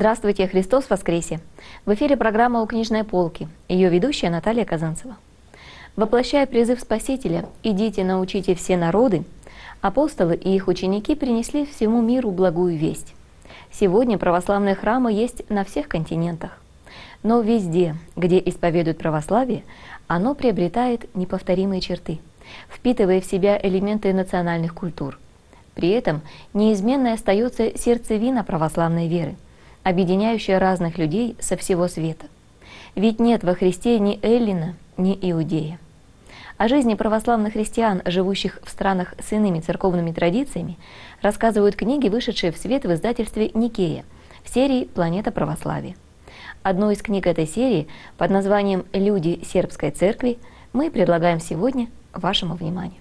Здравствуйте, Христос воскресе! В эфире программа «У книжной полки». Ее ведущая Наталья Казанцева. Воплощая призыв Спасителя «Идите, научите все народы», апостолы и их ученики принесли всему миру благую весть. Сегодня православные храмы есть на всех континентах. Но везде, где исповедуют православие, оно приобретает неповторимые черты, впитывая в себя элементы национальных культур. При этом неизменной остается сердцевина православной веры, объединяющая разных людей со всего света. Ведь нет во Христе ни эллина, ни иудея. О жизни православных христиан, живущих в странах с иными церковными традициями, рассказывают книги, вышедшие в свет в издательстве «Никея» в серии «Планета православия». Одну из книг этой серии под названием «Люди сербской церкви» мы предлагаем сегодня вашему вниманию.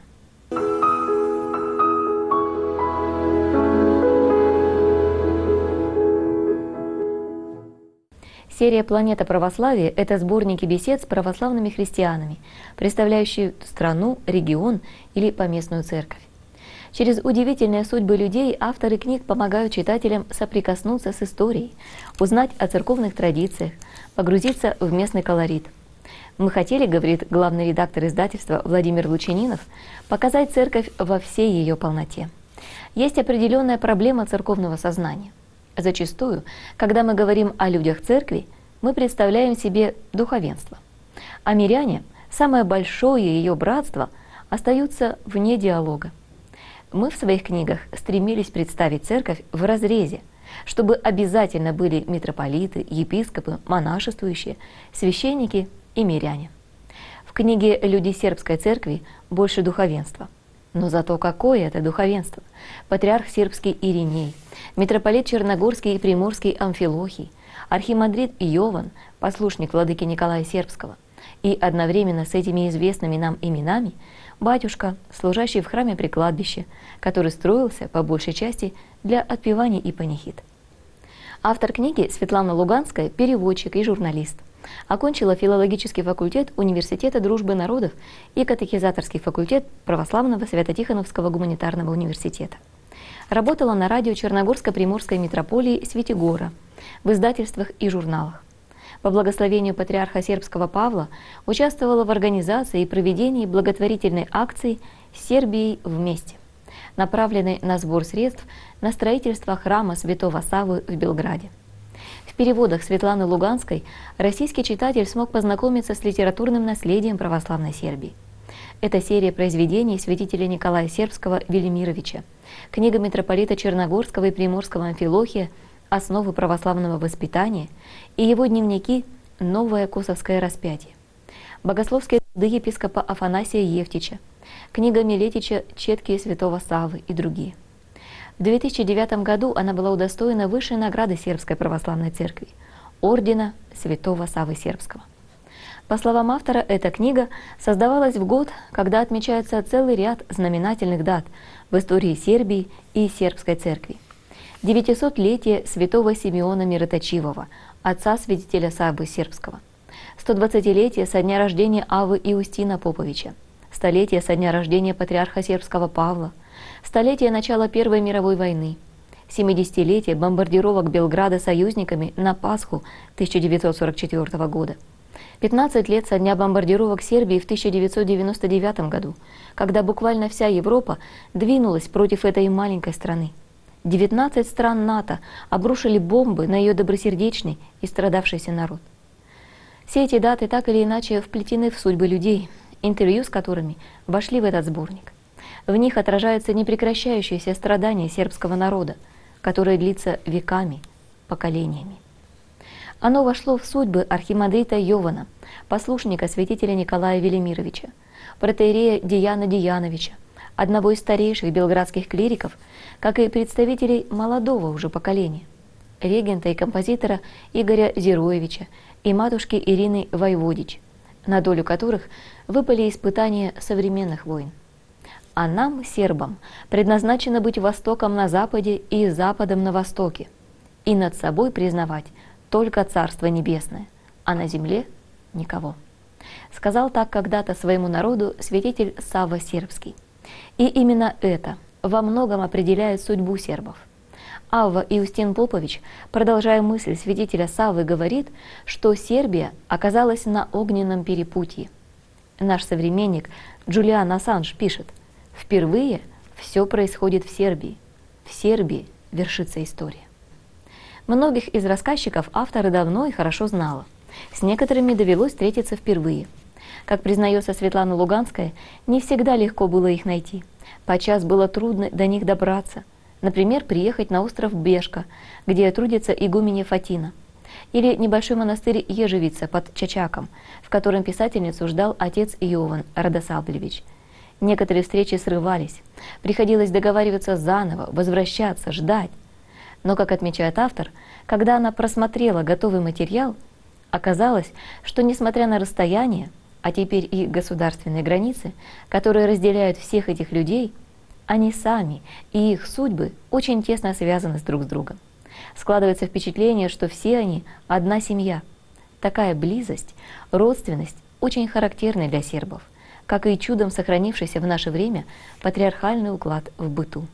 Серия «Планета православия» — это сборники бесед с православными христианами, представляющие страну, регион или поместную церковь. Через удивительные судьбы людей авторы книг помогают читателям соприкоснуться с историей, узнать о церковных традициях, погрузиться в местный колорит. Мы хотели, говорит главный редактор издательства Владимир Лучининов, показать церковь во всей ее полноте. Есть определенная проблема церковного сознания. Зачастую, когда мы говорим о людях церкви, мы представляем себе духовенство. А миряне, самое большое ее братство, остаются вне диалога. Мы в своих книгах стремились представить церковь в разрезе, чтобы обязательно были митрополиты, епископы, монашествующие, священники и миряне. В книге «Люди сербской церкви» больше духовенства. Но зато какое это духовенство! Патриарх сербский Ириней, митрополит Черногорский и Приморский Амфилохий, архимандрит Йован, послушник владыки Николая Сербского, и одновременно с этими известными нам именами батюшка, служащий в храме при кладбище, который строился по большей части для отпеваний и панихид. Автор книги Светлана Луганская – переводчик и журналист. Окончила филологический факультет Университета дружбы народов и катехизаторский факультет Православного Свято-Тихоновского гуманитарного университета. Работала на радио Черногорско-Приморской митрополии Светигора, в издательствах и журналах. По благословению патриарха сербского Павла участвовала в организации и проведении благотворительной акции «С Сербией вместе», направленной на сбор средств на строительство храма Святого Саввы в Белграде. В переводах Светланы Луганской российский читатель смог познакомиться с литературным наследием православной Сербии. Это серия произведений святителя Николая Сербского Велимировича, книга митрополита Черногорского и Приморского Амфилохия «Основы православного воспитания» и его дневники «Новое Косовское распятие», богословские труды епископа Афанасия Евтича, книга Милетича «Четкие святого Саввы» и другие. В 2009 году она была удостоена высшей награды Сербской православной церкви – ордена Святого Саввы Сербского. По словам автора, эта книга создавалась в год, когда отмечается целый ряд знаменательных дат в истории Сербии и сербской церкви. 900-летие святого Симеона Мироточивого, отца святителя Саввы Сербского, 120-летие со дня рождения Аввы Иустина Поповича, столетие со дня рождения патриарха сербского Павла, столетие начала Первой мировой войны, 70-летие бомбардировок Белграда союзниками на Пасху 1944 года, 15 лет со дня бомбардировок Сербии в 1999 году, когда буквально вся Европа двинулась против этой маленькой страны. 19 стран НАТО обрушили бомбы на ее добросердечный и страдавшийся народ. Все эти даты так или иначе вплетены в судьбы людей, интервью с которыми вошли в этот сборник. В них отражаются непрекращающиеся страдания сербского народа, которые длится веками, поколениями. Оно вошло в судьбы архимандрита Йована, послушника святителя Николая Велимировича, протоиерея Дияна Дияновича, одного из старейших белградских клириков, как и представителей молодого уже поколения, регента и композитора Игоря Зироевича и матушки Ирины Войводич, на долю которых выпали испытания современных войн. А нам, сербам, предназначено быть Востоком на Западе и Западом на Востоке, и над собой признавать только Царство Небесное, а на земле – никого. Сказал так когда-то своему народу святитель Савва Сербский. И именно это во многом определяет судьбу сербов. Авва Иустин Попович, продолжая мысль святителя Саввы, говорит, что Сербия оказалась на огненном перепутье. Наш современник Джулиан Ассанж пишет: «Впервые все происходит в Сербии. В Сербии вершится история». Многих из рассказчиков авторы давно и хорошо знала. С некоторыми довелось встретиться впервые. Как признается Светлана Луганская, не всегда легко было их найти. Подчас было трудно до них добраться. Например, приехать на остров Бешка, где трудится игуменья Фатина, или небольшой монастырь Ежевица под Чачаком, в котором писательницу ждал отец Йован Радосавлевич. Некоторые встречи срывались, приходилось договариваться заново, возвращаться, ждать. Но, как отмечает автор, когда она просмотрела готовый материал, оказалось, что, несмотря на расстояние, а теперь и государственные границы, которые разделяют всех этих людей, они сами и их судьбы очень тесно связаны друг с другом. Складывается впечатление, что все они одна семья. Такая близость, родственность очень характерны для сербов, как и чудом сохранившийся в наше время патриархальный уклад в быту.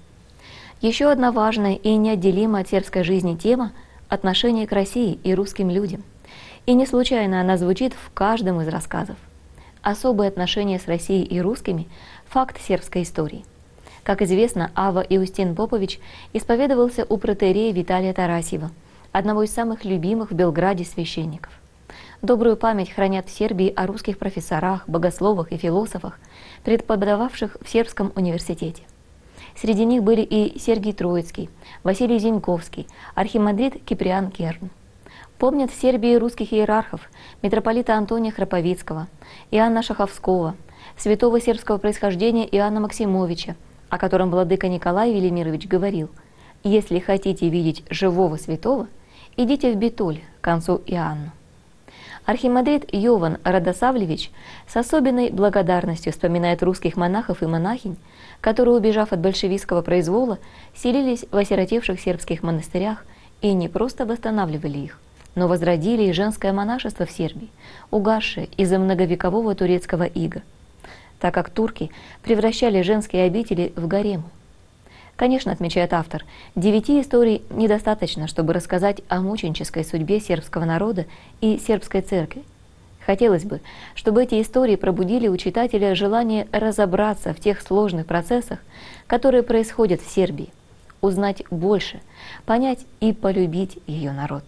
Еще одна важная и неотделимая от сербской жизни тема – отношение к России и русским людям. И не случайно она звучит в каждом из рассказов. Особые отношения с Россией и русскими – факт сербской истории. Как известно, Авва Иустин Попович исповедовался у протоиерея Виталия Тарасьева, одного из самых любимых в Белграде священников. Добрую память хранят в Сербии о русских профессорах, богословах и философах, преподававших в Сербском университете. Среди них были и Сергий Троицкий, Василий Зиньковский, архимандрит Киприан Керн. Помнят в Сербии русских иерархов, митрополита Антония Храповицкого, Иоанна Шаховского, святого сербского происхождения Иоанна Максимовича, о котором владыка Николай Велимирович говорил: «Если хотите видеть живого святого, идите в Битуль к концу Иоанну». Архимандрит Йован Радосавлевич с особенной благодарностью вспоминает русских монахов и монахинь, которые, убежав от большевистского произвола, селились в осиротевших сербских монастырях и не просто восстанавливали их, но возродили и женское монашество в Сербии, угасшее из-за многовекового турецкого ига, так как турки превращали женские обители в гаремы. Конечно, отмечает автор, 9 историй недостаточно, чтобы рассказать о мученической судьбе сербского народа и сербской церкви. Хотелось бы, чтобы эти истории пробудили у читателя желание разобраться в тех сложных процессах, которые происходят в Сербии, узнать больше, понять и полюбить ее народ.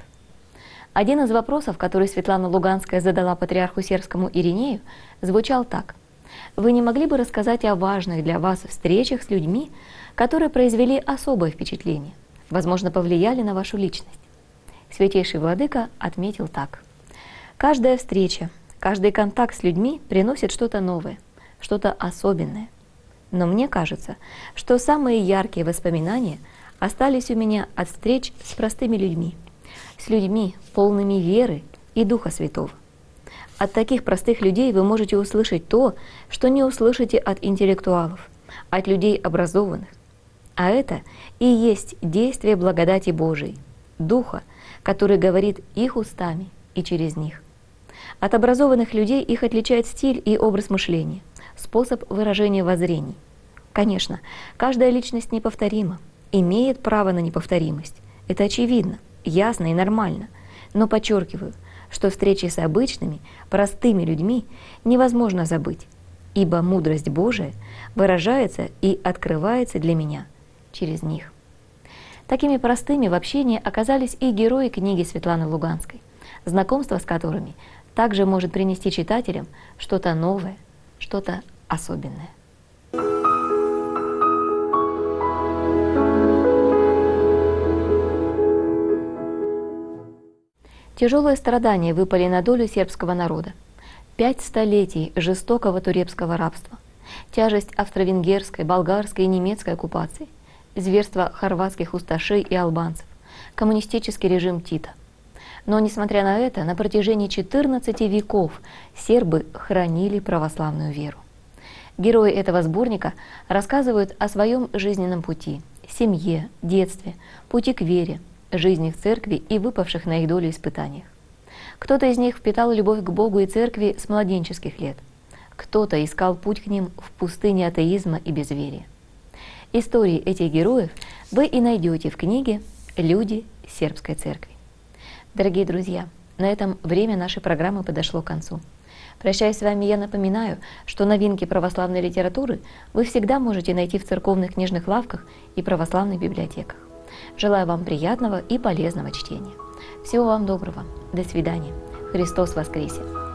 Один из вопросов, который Светлана Луганская задала патриарху сербскому Иринею, звучал так: «Вы не могли бы рассказать о важных для вас встречах с людьми, которые произвели особое впечатление, возможно, повлияли на вашу личность?» Святейший Владыка отметил так: «Каждая встреча, каждый контакт с людьми приносит что-то новое, что-то особенное. Но мне кажется, что самые яркие воспоминания остались у меня от встреч с простыми людьми, с людьми, полными веры и Духа Святого. От таких простых людей вы можете услышать то, что не услышите от интеллектуалов, от людей образованных. А это и есть действие благодати Божией, Духа, который говорит их устами и через них. От образованных людей их отличает стиль и образ мышления, способ выражения воззрений. Конечно, каждая личность неповторима, имеет право на неповторимость. Это очевидно, ясно и нормально. Но подчеркиваю, что встречи с обычными, простыми людьми невозможно забыть, ибо мудрость Божия выражается и открывается для меня через них». Такими простыми в общении оказались и герои книги Светланы Луганской, знакомство с которыми также может принести читателям что-то новое, что-то особенное. Тяжелые страдания выпали на долю сербского народа. 5 столетий жестокого турецкого рабства, тяжесть австро-венгерской, болгарской и немецкой оккупации, зверство хорватских усташей и албанцев, коммунистический режим Тита. Но, несмотря на это, на протяжении 14 веков сербы хранили православную веру. Герои этого сборника рассказывают о своем жизненном пути, семье, детстве, пути к вере, жизни в церкви и выпавших на их долю испытаниях. Кто-то из них впитал любовь к Богу и церкви с младенческих лет, кто-то искал путь к ним в пустыне атеизма и безверия. Истории этих героев вы и найдете в книге Люди сербской церкви. Дорогие друзья, на этом время нашей программы подошло к концу. Прощаясь с вами, я напоминаю, что новинки православной литературы вы всегда можете найти в церковных книжных лавках и православных библиотеках. Желаю вам приятного и полезного чтения. Всего вам доброго. До свидания. Христос воскресе!